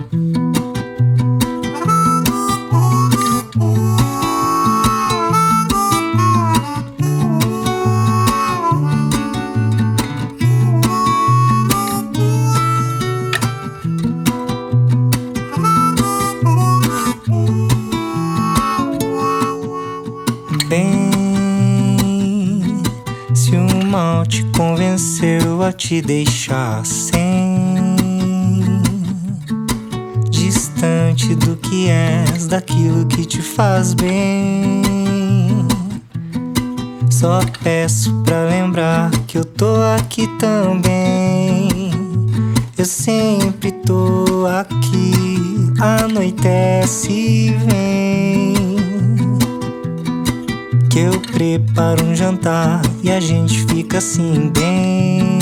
Bem, se o mal te convenceu a te deixar distante do que és, daquilo que te faz bem, só peço pra lembrar que eu tô aqui também. Eu sempre tô aqui, anoitece e vem, que eu preparo um jantar e a gente fica assim bem.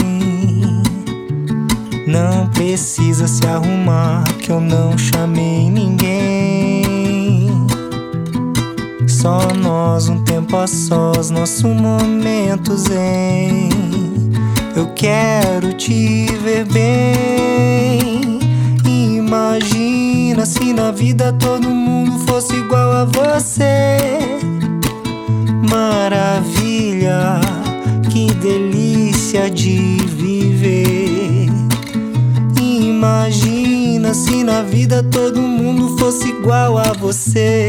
Não precisa se arrumar, que eu não chamei ninguém. Só nós, um tempo a sós, nosso momento zen. Eu quero te ver bem. Imagina se na vida todo mundo fosse igual a você. Maravilha, que delícia de viver. Imagina se na vida todo mundo fosse igual a você.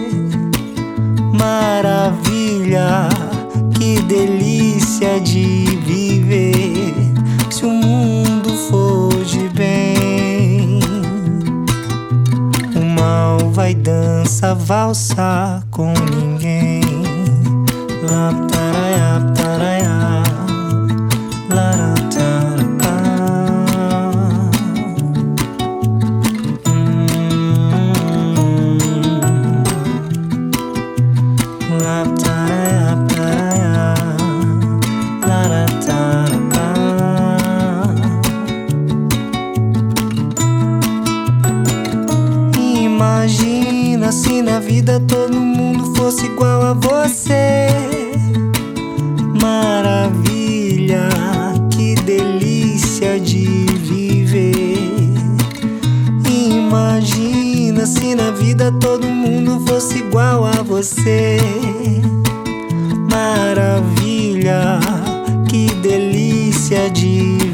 Maravilha, que delícia de viver. Se o mundo for de bem, o mal vai dançar, valsar com ninguém. Laptaraya, taraya, laratarapá. Laptaraya, taraya, laratarapá. Imagina se na vida todo mundo fosse igual a você. Maravilha, que delícia de viver. Imagina se na vida todo mundo fosse igual a você. Maravilha, que delícia de